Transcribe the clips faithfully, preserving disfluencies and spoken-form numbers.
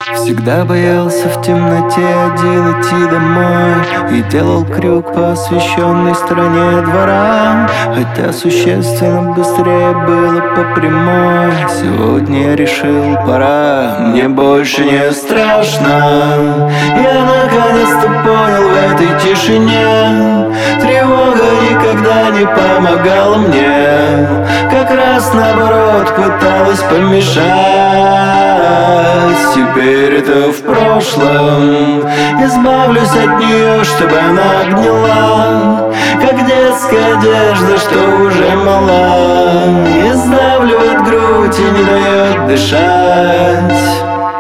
Всегда боялся в темноте один идти домой и делал крюк по освещенной стороне двора, хотя существенно быстрее было по прямой. Сегодня я решил, пора, мне больше не страшно. Я наконец-то понял в этой тишине, тревога никогда не помогала мне, как раз наоборот пыталась помешать. Теперь это в прошлом, избавлюсь от нее, чтобы она гнила, как детская одежда, что уже мала, и сдавливает грудь и не дает дышать.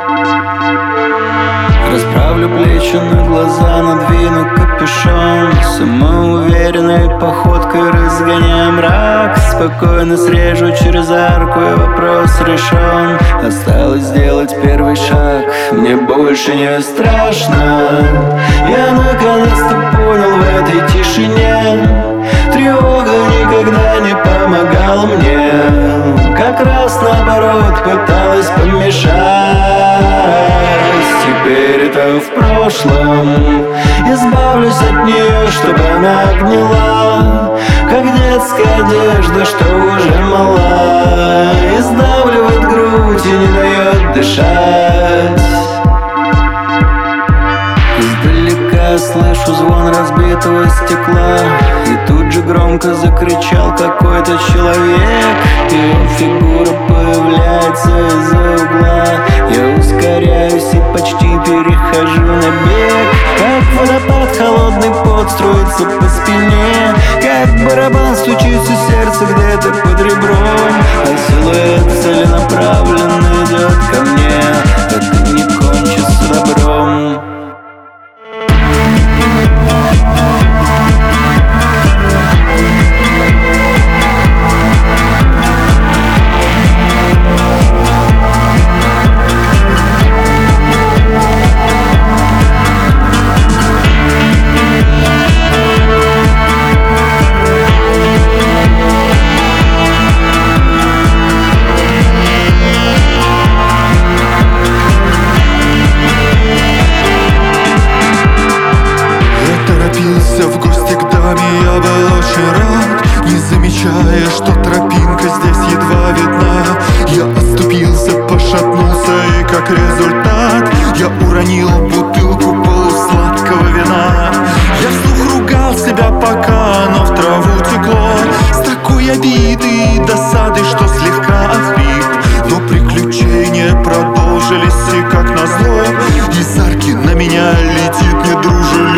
Расправлю плечи на глаза, надвину капюшон, самоуверенной походкой разгоняя мрак. Спокойно срежу через арку, и вопрос решен. Осталось сделать первый шаг, мне больше не страшно. Я наконец-то понял в этой тишине, тревога никогда не помогала мне, как раз наоборот пыталась помешать. Теперь это в прошлом, избавлюсь от нее, чтобы она гнила, как детская одежда, что уже мала, и сдавливает грудь и не дает дышать. Издалека слышу звон разбитого стекла, и тут же громко закричал какой-то человек. Его фигура появляется из-за угла. Я ускоряюсь и почти перехожу на бег, как водопад холодный пот струится по спине, как барабан стучится сердце где-то под ребром, а силуэт целенаправленно идет ко мне. Это не кончится добром. В гости к даме я был очень рад, не замечая, что тропинка здесь едва видна. Я оступился, пошатнулся, и как результат я уронил бутылку полусладкого вина. Я вслух ругал себя, пока оно в траву текло, с такой обидой и досадой, что слегка охрип. Но приключения продолжились, и как назло из арки на меня летит недружелюбие.